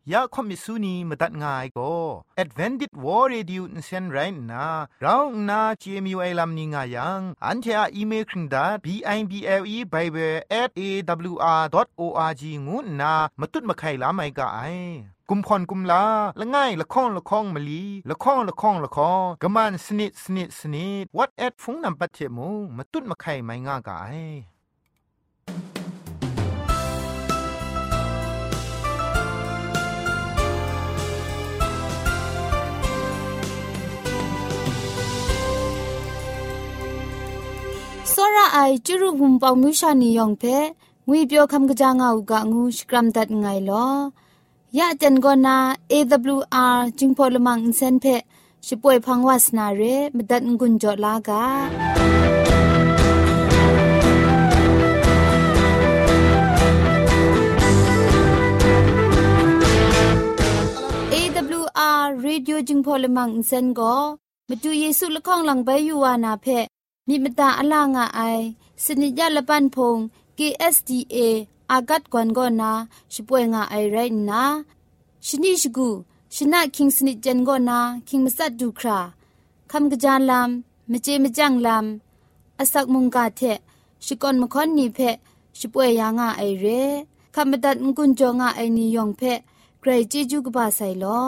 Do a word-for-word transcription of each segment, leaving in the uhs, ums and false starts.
ยาคอมิสุนีมตัดง่ายก็ Advented War Radio นเซนไรนะเราหน้า จี เอ็ม ยู ไอ ลัมนิงายังอันเทออีเมลคิงดา บี ไอ บี แอล อี Bible แอท เอ ดับเบิลยู อาร์ ดอท โอ อาร์ จี งูนะมาตุดมาไข่ลาไม่กะไอกุมพรกุมลาละง่ายละข้องละข้องมะลีละข้องละข้องละข้องกะมันสนิดสนิดสนิด What at ฟงนำปัจเจมูมาตุดมาไข่ไม่ง่ากะไอစောရအိုင်ကျရုံပေါင်မြရှာနီယောင်ဖဲငွေပြောခမ်ကကြငါဥကငူစကရမ်ဒတ်ငိုင်လောยะจันกอนา เอ ดับเบิลยู อาร์ จิงพอลมังอินเซนเพชิป่วยพังวาสนาเรมดัดงุนจอลากา เอ ดับเบิลยู อาร์ Radio จิงพอลมังอินเซนก็มาดูเยซูละข้องหลังใบยูวานาเพมีมตาอลางาไอสนิยะละปันพง เค เอส ดี เอ อากัดกวนกอนาชิป่วยงาไอไรนะชนิชกูชนะคิงสนิจันกอนาคิงมัสัดดูคราคำกระจานลำมเจมจังลำอสักมุงกาเทชิกอนมคอนนีเพชิป่วยยางาไอเรคำบัดงกุนจงาไอนิยองเพใครจีจูกบาไซลอ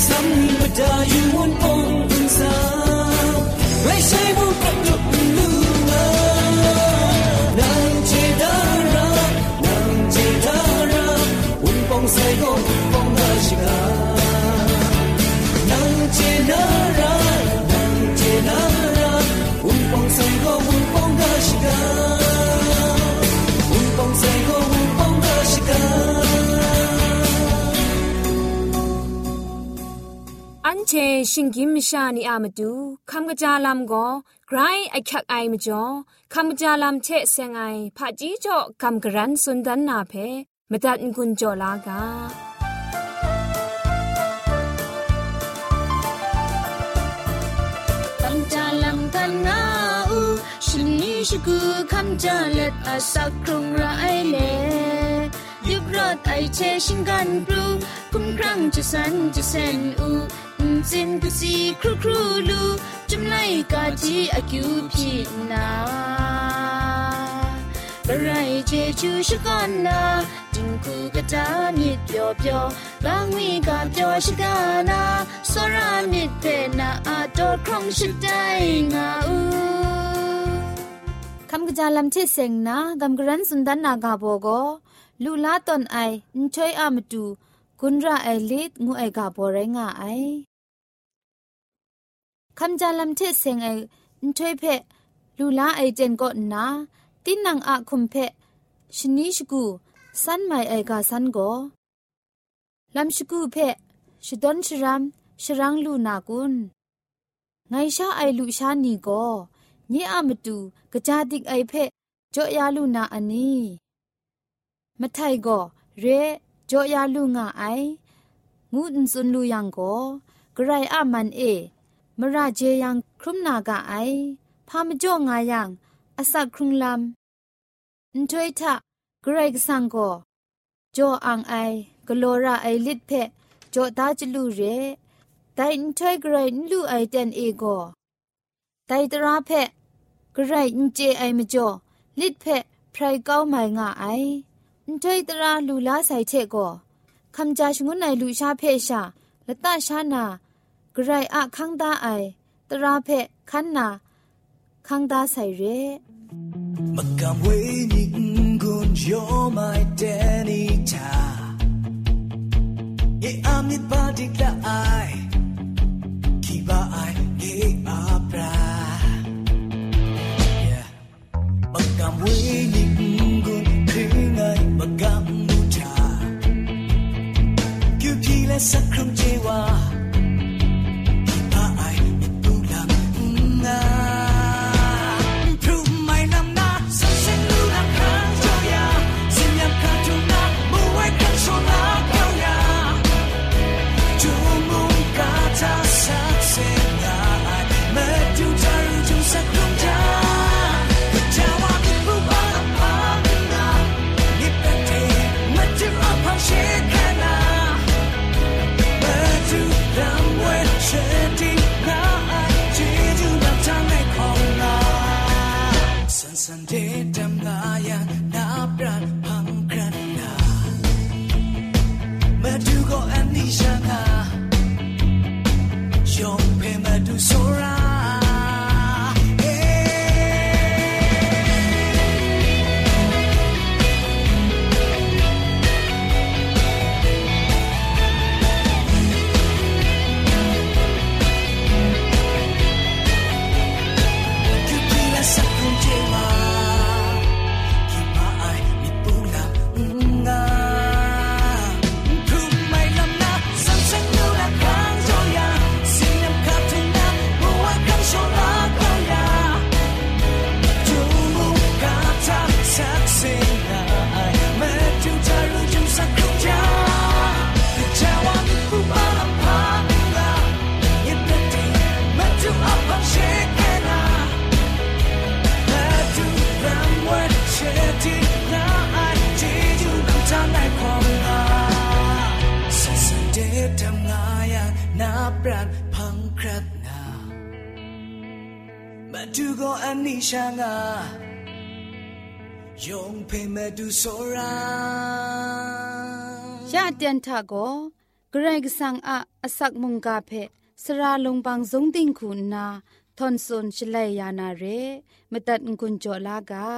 ซ้ำนี่มาได้อยู่วนปงอินสาไม่ใช่บุกกระดุกลูมานางเจดารานางเจดาราวนปงใส่ก็วนปงราชิกานางเจดารานางเจดาราวนปงใส่ก็วนปงราชิกาวนปงใส่ก็วนปงราชิกาอันเชชิงกิมชานีอามาดูคำกระจาลำก็ไกรไอคักไอมาจ่อคำกระจาลำเชเซงไอผาจีจ่อคำกระรันสุนดันนาเพมาตัดกุญจ่อลากาคำจาลำกันงาอูฉันนี้ชกูคำจาเล็ดอาสักครุงระไอเล่ยุบรอดไอเชชิงกันปลูคุ้มครั้งจะสันจะเซนอูสินกุสีครูครูลูจุมไลกาจีอากิวพีนากระไรเจจูชกันนาจิงคูกะจานิดเปียวเปียวบางมีกาเปียวชกานาสรานิดเปนาอาโดครองชิดได้งาอูคำกะจาลำเชเซงนากำกรันสุนดันนากาโบโกลูลาตอนไออินช่วยอามาดูกุนราไอลิดงูไอกาโบไรงาไอคำจาลำเทเซงไอช่วยเพะลูลาไอเจนก็นาตินังอาคุมเพะชนิชกูสันไม่ไอกาสันก็ลำชกูเพะชดอนชรามชรังลูนากุนไงชาไอลูชานีก็นี่อามาดูกระจาดิกไอเพะจ่อยาลูนาอันนี้มาไทยก็เรจ่อยาลูงาไองูอินซุนลูยังก็กระไรอามันเอมราเจยังครุมนากาไอพามจ่องายังอาศักครุงลำอินทวยทะกระไรกสังก็จ่ออังไอกโลราไอลิดเพจ่อตาจลูเรแต่อินทวยกระไรลูไอเตนเอก็แต่ตราเพกระไรอินเจไอมจ่อลิดเพไพรเก้าไมงาไออินทวยตราลูลาใส่เชก็คำจาชงุนไอลูชาเพชาละตาชานากระไรอะคังดาไอตราเพคันนาคังดาใส่เรมักกำเวนิกุนโยไม่เดนิตาเออามิดบาดิกละไอคีบาไอเออาปรามักกำเวนิกุนครึ่งไงมักกำมูชาคิวพีและสักครึ่งเจวาสันเดดำลายังนับรันพังครันนามาดูก็อันนี้ช่างายองเพมาดูโซราดูก็อันนี้ช่างายองเพมาดูโซรายาเตียนทาโกกระไรกสังอะอสักมุงกาเพสระลงบางสงติงคุณนาทอนซนชลัยยานาเรมตัดกุญจลากา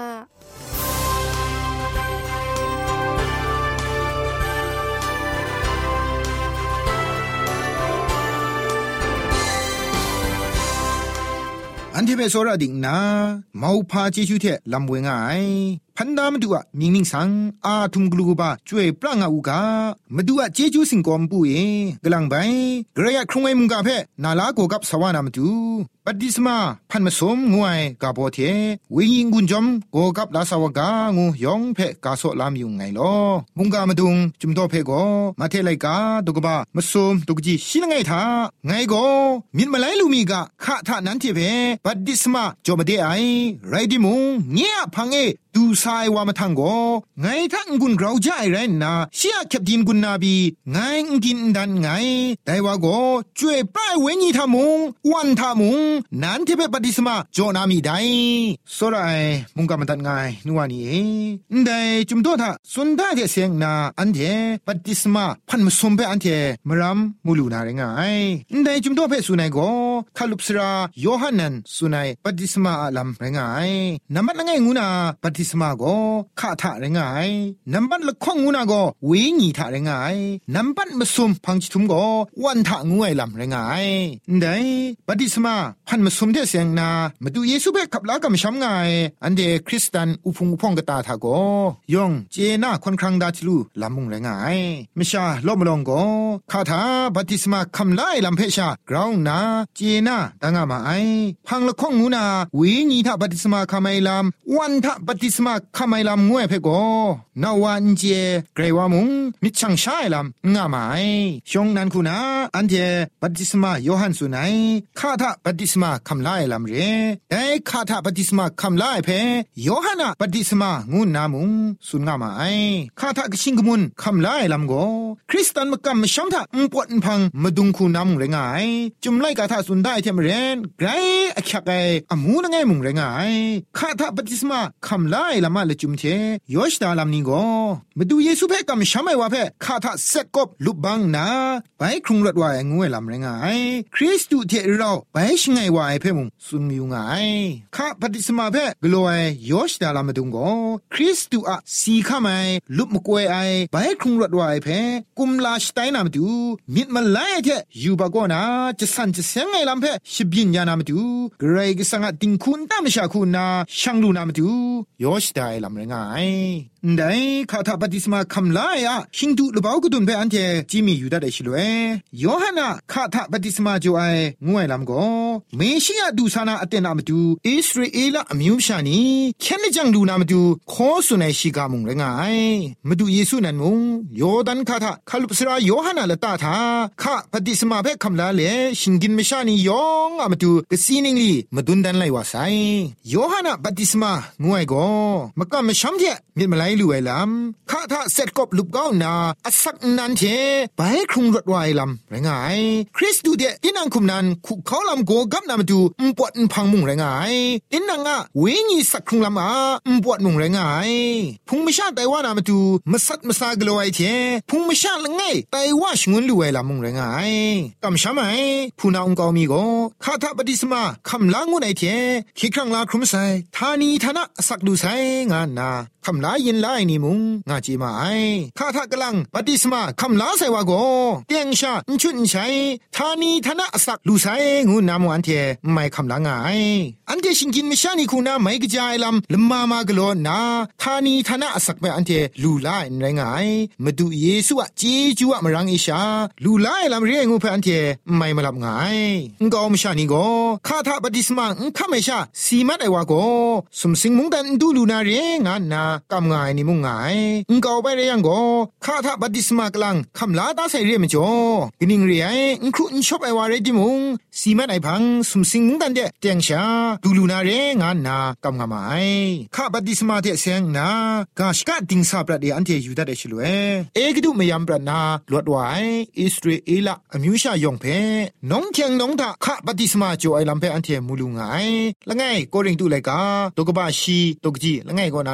อันที่เป็นโซราดิ่งนะมาอุปาเจชูเทลำเวงไงพันดามดูอะมิงมิงสังอาทุมกลูบาช่วยปรางาอูกามาดูอะเจจูสิงกอมปุยกลังไปกระยะครงไอมุงกาเพนาลาโกกับสวานามาดูปัดดิสมาพันมาสมงวยกาโปเทวิงกุนจอมโกกับลาสาวกางูยองเพกาโซลามยุงไงลอมุงกามาดุงจุมโตเพโกมาเทไลกาตุกบามาสมตุกจีชิลไงทาไงโกมินมาไลลูมีกาขะทานันเทเพปัดดิสมาจอมเดไอไรดิมุงเงียพังเอดูไซวามาทังโกไงทังกุนเราใจไรนาเชียเข็บดินกุนนาบีไงกินดันไงแต่ว่าโกช่วยป้ายเวญีทามุงวันทามุงนันที่เป็นปฏิสมาโจนามีได้สระไอมุงกามันตัดไงนัวนี่เองได้จุมโตท่าสุนทาเทเสียงนาอันเทปฏิสมาพันมาสมเปอันเทมรำมูลูนาเรงไงได้จุมโตเพสุนัยโกคาลุปสราโยฮันนันสุนัยปฏิสมาลำเรงไงน้ำมันละไงงูนาปฏิสมาโกข้าทาเรงไงน้ำมันละข้องงูนาโกวิญีทาเรงไงน้ำมันมาสมพังจิตุมโกวันทางูไอลำเรงไงได้ปฏิสมาพันมาสมเทเสียงนามาดูเยซูเบขับลากำช้ำไงอันเดคริสตันอุพงอุพงกตาทาโกยองเจน่าคนครั้งดาทิลูลำมุงแรงไงมิชาลบมลงโกคาถาบัติสมาคำไล่ลำเพชากราวนาเจน่าดังอามาไอพังละข้องงูนาวิญีทาบัติสมาคำไอลำวันทาบัติสมาคำไอลำงวยเพโกนาวันเจเกรวามุงมิชังชายลำงามาไอชงนันคุณาอันเดบัติสมาโยฮันสุนัยคาถาบัติสมาคำไล่ลำเรแต่คาถาปฏิสมาคำไล่เพโยฮันะปฏิสมางูนามุงสุนงามาไอคาถากชิงกมุนคำไล่ลำโกคริสตันมกำมชัมทาอุปวดพังมาดุงคูนำเรงไงจุมไล่คาถาสุนได้เทมเรนไกรอักขะไกอมูนไงมุงเรงไงคาถาปฏิสมาคำไล่ลำมาเลจุมเทโยชดาลำนี้โกมาดูเยซูเพกำชัมไอวะเพคาถาเซตกบลุบบังนาไปครุงรัดวายงวยลำเรงไงคริสตูเทเราไปชงไงวายเพมุงสุนมิวไงข้าปฏิสมาเพกลัวไอยอชดาลามาดุงโกคริสตูอะสีข้าไมลุบมกวยไอไปครุงรถวายเพกุมลาสไตนามาดูมิดมาไล่เทยูบากอนาจะสันจะเสียงไงลำเพชิบินยานามาดูเกรกสังติงคุณตามชาคุณนาช่างลูนามาดูยอชดาลำเรงไงได้ข้าถ้าปฏิสมาคำไล่อะชิงดูลบเอากุดุนเพอันเทจิมีอยู่ได้ได้ชิลเวยอฮันนะข้าถ้าปฏิสมาจ่อไองวยลำโกเมชิยาดูซานาอเตนามาดูอิสราเอลอมิวชานีแค่นจังดูนามาดูขอสุนัยชิกามุงเรงไงมาดูเยซูนันมุงโยดันข้าถ้าคาลุปสราโยฮันนะละตาทาข้าปฏิสมาเพคำลาเลชิงกินเมชานียองอามาดูกสีนิงลีมาดุนดันไลวาไซโยฮันนะปฏิสมางวยโกมกะมชัมเทมิดมาไลลูไอลำข้าถ้าเสร็จกบลุบก้าวนาอสักนันเทไปครุงรถวายลำเรงไงคริสตูเดดินังคุมนันคุเขาลำโกกับนามาดูอุปวดพังมุงเรงไงดินังอะเวงีสักครุงลำอาอุปวดมุงเรงไงพุงไม่ชาแต่ว่านามาดูมาสัตมาซากลัวไอเทพุงไม่ชาละไงแต่ว่าชงวนลูไอลำมุงเรงไงกำช้ำไหมผู้นาองกามีโกข้าถ้าปฏิสมาคำลางวนไอเทคิครั้งลาครุมไซธานีธนะสักดูไซงานนาคำลายินลายนี่มุงงาจีมาไอข้าถ้ากำลังปฏิสมาคำลาไซวาโกเตียงชาอุชุนชัยธานีธนะสักดูไซงูนามวันเทไม่คำลางไงอันเทชิงกินไม่ชานี่คุณนาไม่กระจายลำลมมามากลัวนาธานีธนะสักไปอันเทลูลายไรงายมาดูเยซูอะจีจูอะมรังอิชาลูลายลำเรียงูไปอันเทไม่มาลับไงงอมชานี่โกข้าถ้าปฏิสมาข้าไม่ชาสีมัดไอวาโกสมสิงมุงดันดูลูนาเรงานนากำไงนี่มุงไงงอไปเรียงโกข้าถ้าปฏิสมากลังคำลาตาใส่เรียมจ่อกนิ่งเรียงครุนชอบไอวาเรดิมุงสีมัดไอพังสมสิงมุงดันเดเตียงชาดูลูนาเรงานนากำงาไมข้าปฏิสมาเทเสียงนากาชกาติงซาปราเดอันเทยูดาเดชลเวเอกดูไม่ยำปรานาลวดไว้อิสราเอลอมิวชายองเพน้องเคียงน้องตาข้าปฏิสมาจ่อไอลำเพอันเทมูลูไงละไงโกริงดูเลยกาตกบาชีตกจีละไงก็นาละคง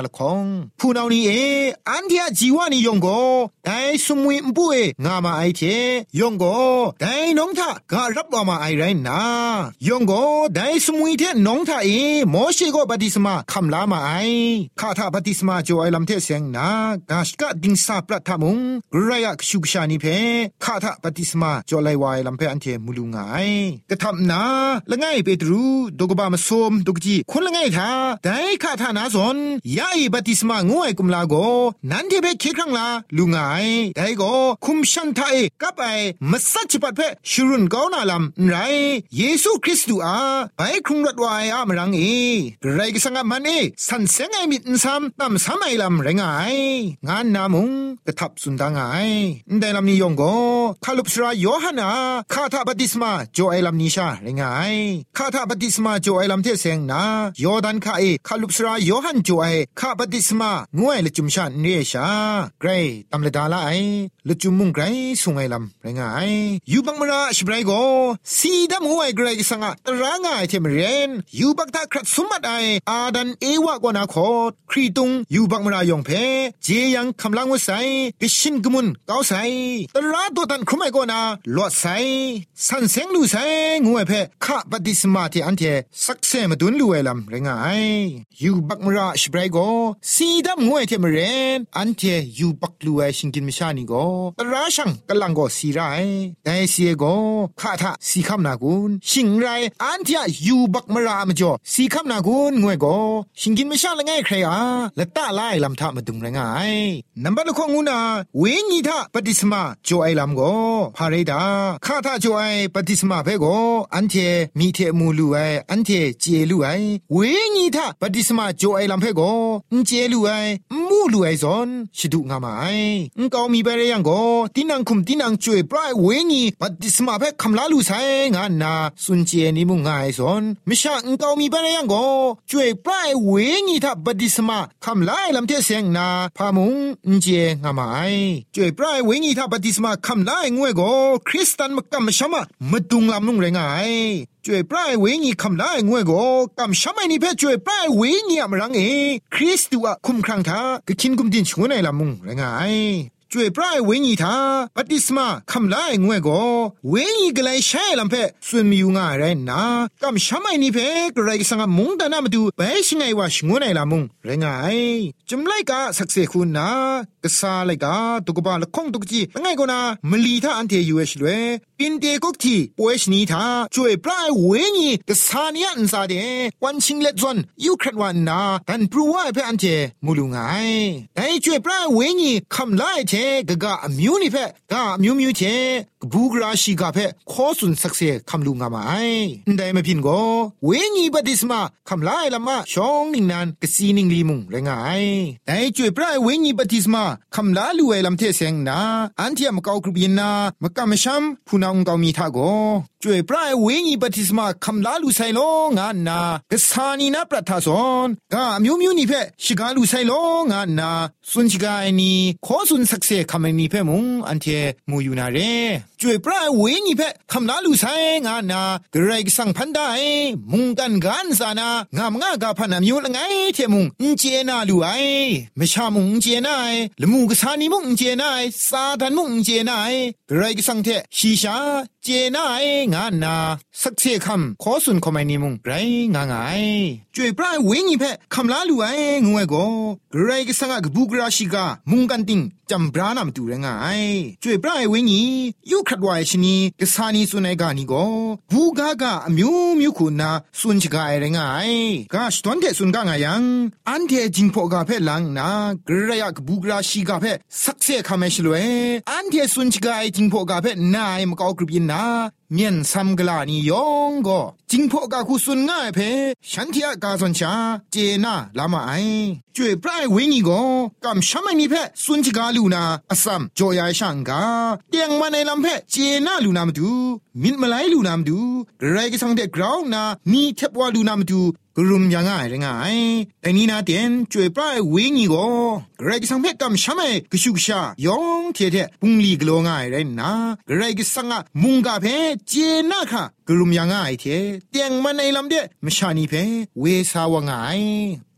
ผู้นานี้เออันเทียจีวานี่ยงโกไดสมุยมปุเองามาไอเทยงโกไดน้องทะกะรับว่ามาไอไรนายงโกไดสมุยเทน้องทะเอโมเชโกบัติสมาคำลามาไอข้าทะบัติสมาโจไอลำเทเสียงนากาชกะดิงซาปรัตทะมุงกรายะกชุกชานิเพข้าทะบัติสมาโจไลวายลำเพอันเทมุลุงไงกะทำนาละไงเปตรูดกบามาสมดกจีคนละไงทาไดข้าทะนาซอนยาอีบัติสมางวยกุมลาโกนันเทเบเคครั้งลาลุงไงไดโกคุมชันทะเอกับไอมัสจิปัดเพชุรุนกาวนาลำไรเยซูคริสต์อาไปครุงรัดวายอามรังเอกไรก็สังมันเอสันเสงไอมิดซ้ำตั้มซ้ำไอลำไรงายงานนามุงกระทับสุนดังไงได้ลำนี้ยงโกคาลุปสราโยฮันาคาถาบัติสมาโจไอลำนิชาไรงายคาถาบัติสมาโจไอลำเทเสงนายอดันคาเอคาลุปสราโยฮันโจไอคาบัติสมางวยละจุมชาเนชาไกรตำละดาละไอละจุมมุงไกรสุงไอลำไรงายยูบังมราชไบรโกสีดำงวยไกรสังะตรางายเทมเรนยูบักตาครัดสมัดไออาดันเอวะกวนาโคครีตุงยูบังมรายองเพเจยังคำลังวไซกิชินกมุนเกาไซตราตัวตันครุไมกวนาลวดไซสันเซงลูไซงวยเพข้าบัติสมาที่อันเทสักเซมาดุนลูเอลัมเรงายยูบักมราชไบรโกสีดำงวยเทมเรนอันเทยูบักลูเอชิงกินมิชานิโกตราชังกลังโกสีไรแต่เสียโกข้าทะสีคำนากุนชิงไรอันเทยูบักมรามจ่อสีคำนากุนงวยโกชิงกินมิชาละไงใครอ่ะละตาไล่ลำทะมาดุงไรงายนับบัลคงงูนาเวงีทะปฏิสมาโจไอลำโกพาเรดาข้าทะโจไอปฏิสมาเพโกอันเทมีเทมูลูไออันเทเจลูไอเวงีทะปฏิสมาโจไอลำเพโกอันเจลูไอมูลูไอซอนชิดุงามาไออันกอมีไปเรยังโกตินังคุมตินังช่วยปลายเวงีปฏิสมาเพคำลาลูไซงานนาสุนเจนิมุงไงซอนมิชาอันกอมีไปเรยังโกช่วยปลายเวงีทะปฏิสมาคำลาลำเทเสียงนาพามุงอันเจงามาไอช่วยปลายเวงีทะปฏิสมาคำลางวยโกคริสตันมกำมชะมะมาดุงลำนุงไรงายช่วยปลายเวงีคำลางวยโกกำชะไม่นี่เพช่วยปลายเวงีมรังเอคริสตัวคุมครังทาก็คินกุมดินชงในลำมุงไรงายช่วยปลายเวงีทาปฏิสมาคำลางวยโกเวงีกลายใช้ลำเพส่วนมีอยู่ง่ายไรนะกำชะไม่นี่เพกไรสังมุงแต่นามาดูไปชิงไงว่าชงในลำมุงไรงายจำไลกาสักเซคุณนะกษาไลกาตุกบาลคงตุกจีไงก็นะมลีทาอันเทยูเอชเลยปินเตกุกทีป่วยชนีทาช่วยปลายเวงีกษาเนียนซาเดวันชิงเล็ดซอนยูครัดวันนาดันปรูว่าเพอันเทมูลุงไงแต่ช่วยปลายเวงีคำไล่เทกะกะมิวนี่เพกะมิวมิวเทกบูกราชิกาเพขอสุนสักเซคำลุงามาไอได้มาพินโกเวงีบัติสมาคำไล่ละมาชองนิงนันกะซีนิงลีมุงไรงายแต่ช่วยปลายเวงีบัติสมาคำลาลูเอลำเทเซงนาอันที่มะกาวกรุบินนามะกะมะชัมพูนางกาวมีทาโกช่วยปลายเวงีบัติสมาคำลาลูไซโลงานนากะสานีนาปรัทธาซอนกะมิวมิวนี่เพชิกาลูไซโลงานนาสุนชิกาไอนีขอสุนสักเซคำนี้เพมุงอันเทมูยูนาเรช่วยปลายเวงีเพคำลาลูไซงานนากะไรกสังพันได้มุงกันกันซานางามงากะพะนามิวละไงเทมุงอินเจนาลูไอมะชามุงเจนาไอละมูกะสานีมุงเจนาไอซาดันมุงเจนาไอกะไรกสังเทชีชาเจนาไองานนาสักเซคำขอสุนคอมไมนิมุงไรงางายช่วยปลายเวงีเพคำลาลูไองวยโกกะไรกสังกะบูกราชิกามุงกันติงจำบรานามตูไรงายช่วยปลายเวงียูครัดวายชนีกะสานีสุนัยกานิโกบูกากะอมิวมิวคุณนาสุนชิกาไอไรงายกาชตอนเทสุนกางายังอันเทจิงพอกาเพลังนากระยากบูกราชิกาเพสักเซคำเมชลเวอันเทสุนชิกาไอจิงพอกาเพนายมกอกรุบินนาเมียนซัมกลานิยองก็จิงพอกาคุสุนง่ายเพฉันที่อากาศสัญชาเจน่าลามาไอช่วยปลายเวงีก็กำช้ำไม่นี่เพสุนชิกาลูนาอสัมจอยายช่างกาเตียงมาในลำเพเจน่าลูนามดูมิดมาไลลูนามดูไรก็สังเดกราวนามีเทปวาลูนามดูกรุมยังไงไงแต่นี่นาเตียนช่วยปลายเวงีก็ไรก็สังเพกำช้ำไม่กชุกชายองเทเทปุงลีกโลง่ายเลยนะไรก็สังะมุงกาเพเจน่าค่ะกรุมยังไงเทเตียงมาในลำเดมชานีเพเวสาวง่าย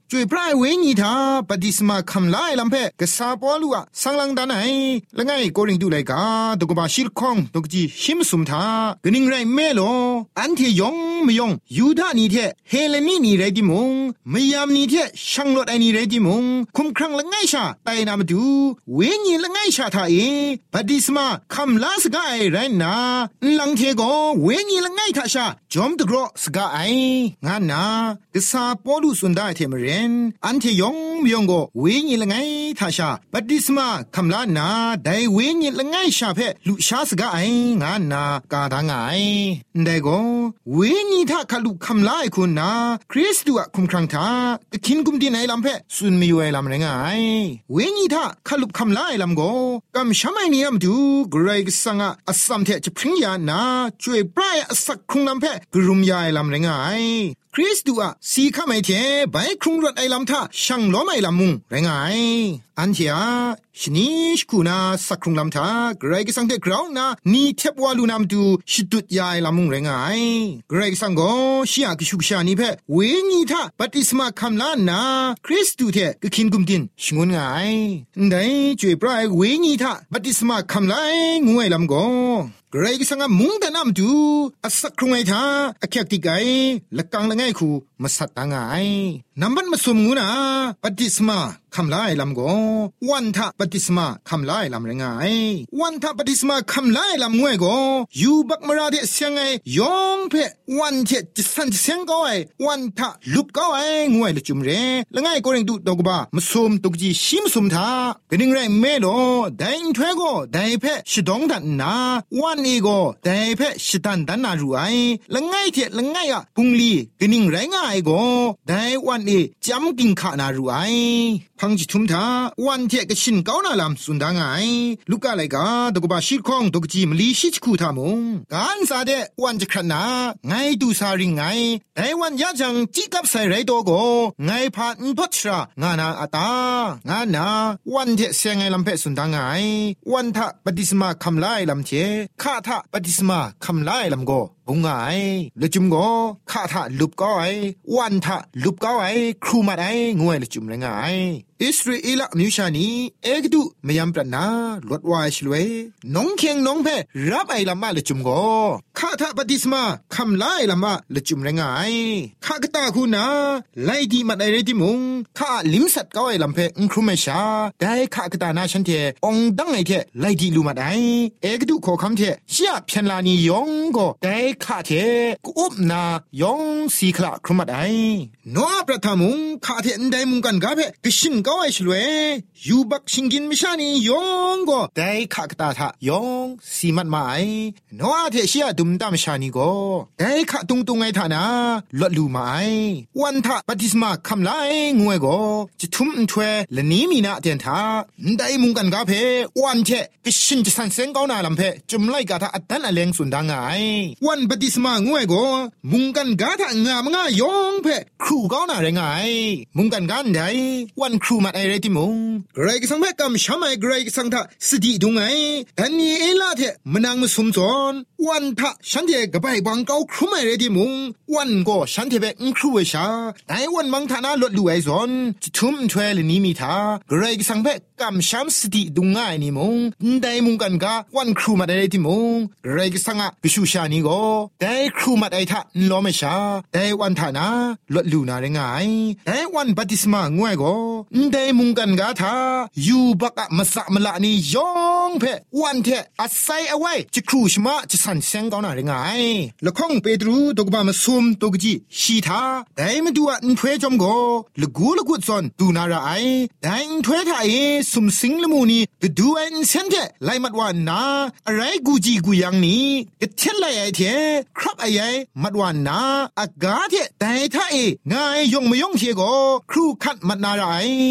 จวยพระเวญีทาปฏิสมาคำลายลำเพกษาปอลัวสังลังดานไหนละไงโกริงดูไลกาตุกบาชิลคองตุกจีชิมสุมทากนิงไรเมโลอันเทยองมยองยูดานีเทเฮเลนีนีไรดิมงมยามนีเทช่างลดไอนีไรดิมงคุมครั้งละไงชาไตนามาดูเวญีละไงชาทาเอปฏิสมาคำลาสกาไอไรนาลังเทโกเวญีละไงทาชาจอมตกรอสกาไองานนากษาปอลุสุนได้เทมเรนอันเทยองมยองโกเวญีละไงทาชาปฏิสมาคำลานาไดเวญีละไงชาเพลุชาสกาไองานนากาดางไงได้โกเวญีทาคลุคำลาไอคุณนาคริสตุอะคุมครังทาคินกุมดินไอลำเพสุนมีอยู่ไอลำไรงไงเวญีทาคลุคำลาไอลำโกกัมชามไอนียมดูกรายกสังอะอัสสัมเทจะพริ้งยานาช่วยปลายอสักครุงลำเพกรุมยาไอลำไรงไงคริสตูอะสีข้าไม่เทใบครุงรถไอลำท่าช่างล้อมไอลำมุงไรงไงอันเทียชนิชคูนาสักครุงลำท่ากรายกสังเทกราวนานี่เทปวาลูนำดูชิดุดยาไอลำมุงไรงไงกรายกสังโกชิอากิชุกชานิเพเวญีท่าปฏิสมาคำลานาคริสตูเทกขินกุมดินชงวนไงได้ช่วยปลายเวญีท่าปฏิสมาคำลางวยลำโกกรายกสังมุงแต่น้ำดูอสักครุงไอท่าอแคกติกไอละกังละไงคูมาสัตตังไงน้ำบันมาสมงูนะปฏิสมาคำลายลำโกวันทะปฏิสมาคำลายลำไรงไงวันทะปฏิสมาคำลายลำงวยโกยูบักมราเดเสียงไงยองเพวันเทจิสันเสียงก้อยวันทะลุบก้อยงวยละจุมเรละไงโกเรงดูดอกบ้ามาสมตุกจีชิมสมทากระดิ่งไรเมโลได้อินทเวโกได้เพชิดองดันนาวันนี้โกได้เพชิดันดันนารูไอละไงเทละไงอะพุงลีกระดิ่งไรง่ายโกได้วันนี้จำกินขานารูไอพังจิทุมทาวันเทกชินก้าวนาลำสุนดางไงลูกอะไรกาตกบาชิลคองตกจีมลีชิชคูทามงการซาเดวันจะขนาไงดูซาริงไงไอวันยาจังจิกับใส่ไรโตโกไงพานพัชรางานาอาตางานาวันเทเสียงไงลำเพสุนดางไงวันทะปฏิสมาคำไล่ลำเทข้าทะปฏิสมาคำไล่ลำโกบุงไงละจุมโกข้าทะลุบก้อยวันทะลุบก้อยครูมาได้งวยละจุมละไงอิสราเอลมิวชานีเอกดูมยามปรนาลวดวายชลวยน้องเคียงน้องเพรับไอลำมาละจุมโกข้าทะปฏิสมาคำไล่ลำมาละจุมละไงข้ากตาคูนาไล่ดีมาได้เรติมุงข้าลิมสัตก้อยลำเพอุครุเมชาได้ข้ากตานาฉันเทองดังไอเทไล่ดีลูมาได้เอกดูขอคำเทเชียเพียนลานียองก็ได้ข้าเทกุอบนายองสีคลาครุมัดไอนัวประทามุงข้าเทนได้มุงกันกาเพกชินก้อยชลวยยูบักชิงกินมิชานียองก็ได้ข้ากตาทายองสีมัดมาไอนัวเทเชียดุมตามชานีก็ได้ข้าตุงตุงไอทานาลดลูมาไอวันทะปฏิสมาคำไลงวยก็จะทุ่มถวยและนี้มีนาเตียนทาได้มุงกันกาเพวันเทกชินจะสันเซงก้าวนาลำเพจุมไลกาทาอัตตันอเลงสุนดังไงวันปฏิสมางวยก็มุงกันกาทางามง่ายยองเพครูก้าวนาเรงไงมุงกันกันได้วันครูมาไอเรติมุงไกรกสังเพกำชามไอไกรกสังทาสติดุงไงแต่นี่เอลาเทมนังมุสมจอนวันทะฉันเทกะไปบังเกาครูมาเรติมุงวันก็ฉันเทเบงครูเวชาแต่วันมังทานาลดลู่ไอซอนจะทุ่มถวยและนี้มีทาไกรกสังเพกำชามสติดุงไงนี่มุงได้มุงกันกาวันครูมาไอเรติมุงไกรกสังะกิชูชานี่ก็ได้ครูมาไอทะล้อมชาได้วันทานาลดลู่นาเรงไงได้วันปฏิสมางวยก็ได้มุงกันกาทายูบักมาสักมละนี่ยองเพวันเทอาศัยเอาไว้จะครูชมาจะสันเซงก้าวนาเรงไงละข้องเปตรูตกบามาซุมตกจีชีทาได้มาดูอันถวยจอมก็ละกูละกุดซอนดูนาราไอได้อินถวยทาเอสุมสิงละมูนี่ก็ดูอันเซนเทไลมัดวันนาอะไรกูจีกูยังนี่ก็เทนไลไอเทครับไอไอมัดวันนาอากาเทแต่ถ้าเองายยงไม่ยงเทก็ครูขัดมัดนาราไอ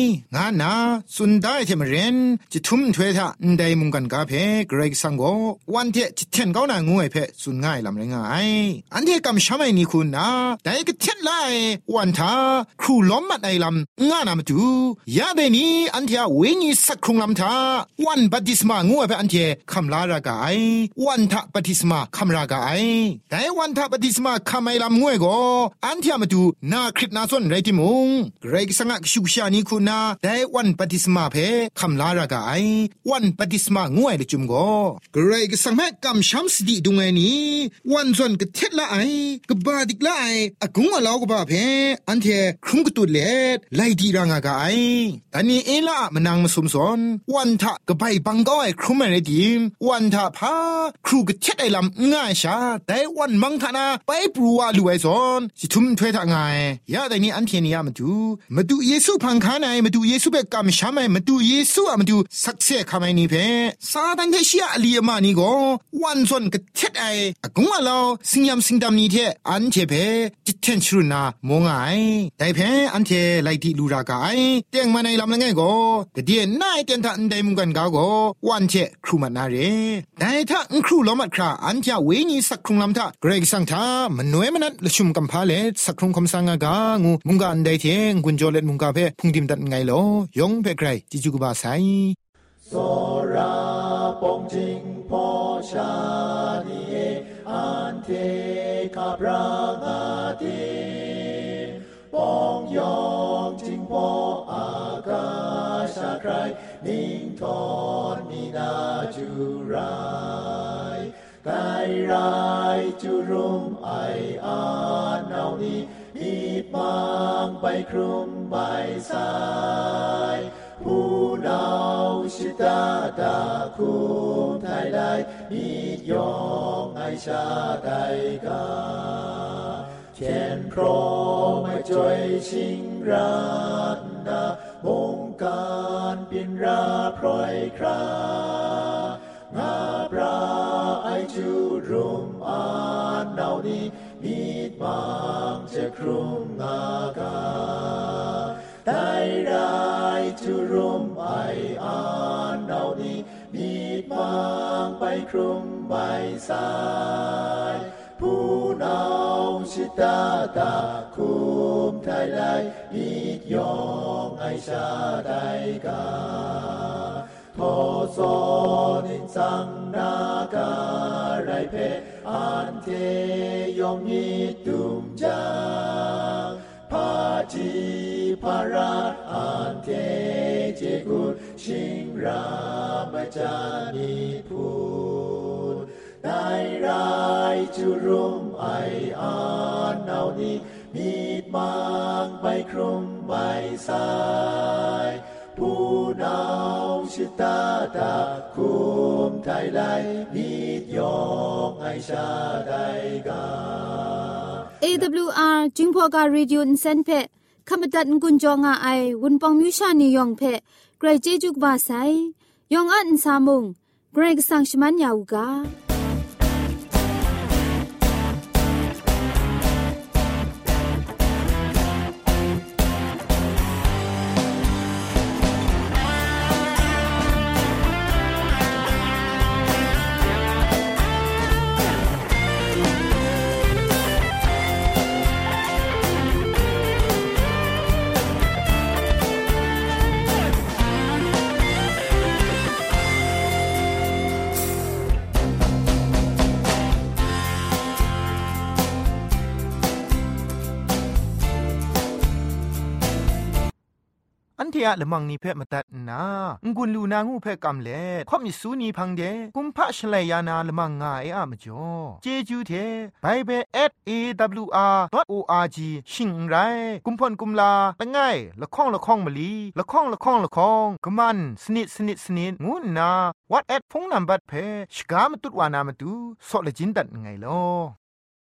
งานาสุนได้เทมเรนจิทุมถวยทะได้มุงกันกาเพเกรกสังโกวันเทจิเทนก้าวนางวยเพสุนง่ายลำเรงง่ายอันเทกำช้ำไอ้นี่คุณนะได้ก็เทนไลวันทาครูล้อมมัดไอ้ลำงานามตูยาเดนี้อันเทเวงีสักครุงลำทาวันบัติสมางวยเพอันเทคำลารากาไอวันทะบัติสมาคำรากาไอแต่วันทะบัติสมาคำไอ้ลำงวยก็อันเทมาดูนาคริตนาส่วนไรที่มุงเกรกสังกชุกชานี้คุณนะแต่วันบัติสมาเพคำลารากาไอวันบัติสมางวยเลยจุมก็เกรกสังแม่กำช้ำสติดุงไงนี้วันส่วนก็เท็ดละไอกบาดิกละไออากงว่าเราก็บ้าเพอันเทครุมกตุดเล็ดไล่ดีรางากาไอแต่นี่เอละมันนางมาสมสอนวันทะก็ไปบังก้อยครุมไม่ได้ดีวันทะพาครูก็เท็ดไอลำง่ายชาแต่วันมังทนาไปปลัวลู่ไอสอนสิทุ่มถ้วยทางไงยาแต่นี่อันเทนี่ยมาดูมาดูเยซูพังคาไนมาดูเยซูเบกกำช้ำไอมาดูเยซูมาดูสักเสียคำไอนี่เพซาตันเทเชียเลียมานี่ก็วันส่วนก็เท็ดไออากงว่าเราสิงยามสิงดำนี้เทอันเทเพจิตเทนชรุนามงไงแต่เพอันเทไลที่ลูรากาไอเตียงมาในลำละไงก็กระเดียนน่าเตียนทันได้มุงกันกาก็วันเทครูมันนาเรแต่ถ้าครูล้อมัดคราอันเทเวนีสักครุงลำทะเกรกสังทามันน้อยมันนัดละชุมกัมพาเลสักครุงคำสังกางูมุงกันได้เทียงกุญจเลมุงกาเพพุงดิมตัดไงลอยงเพไกรจิจุกบาไซโซราปองจิงพอชานีเออันเทคาบรางาเทปองยองจิงพออากาชาไกรนิ่งทอนมีนาจูไรไกไรจูรุมไออานเอานี้มีมังไปครุมใบสายผู้นาวชิตาตาคุมไทยได้มียองไอชาไทยกาเช่นพรไม่ช่วยชิงรันดามงการเปลี่ยนราพรอยครางาปราไอจูรุมอานเนานี้มีมังจะครุมงากาได้ได้จูรุมไออานเนานี้มีมังไปครุมใบสายผู้นาวชิตาตาคุมไทยได้มียองไอชาไทยกาทอซอนินสังนาการายเพอันเทยองยิตุมจางพาจีพาราอันเทเจกุชิงรามจานิพูได้รายจุรุมไออานเนานี้มีมังไปครุมใบสายผู้นาวชิตาตาคุมไทยไลมียองไอชาไทยกาเอ ดับเบิลยู อาร์ จิงพอกา Radio Insen เพขมตัดกุญจงาไอวุนปองมิวชานียองเพไกรเจจุกบาไซยองอันสามุงเกรกสังชมันยาวกาอันเทียละมังนิเพ่มาตัดนางุนลูนางูเพ่กำเล่ข่อมิสูนีพังเดกุมพะชเลยานาละมังงาเออะมจ่อเจจูเทไบเบิล แอท เอ ดับเบิลยู อาร์ ดอท โอ อาร์ จี ชิงไรกุมพ่นกุมลาละง่ายละข้องละข้องมะลีละข้องละข้องละข้องกะมันสนิดสนิดสนิดงูนาวัดแอดพงนัมบัดเพ่ชกามตุดวานามตุซอเลจินดัดไงลอ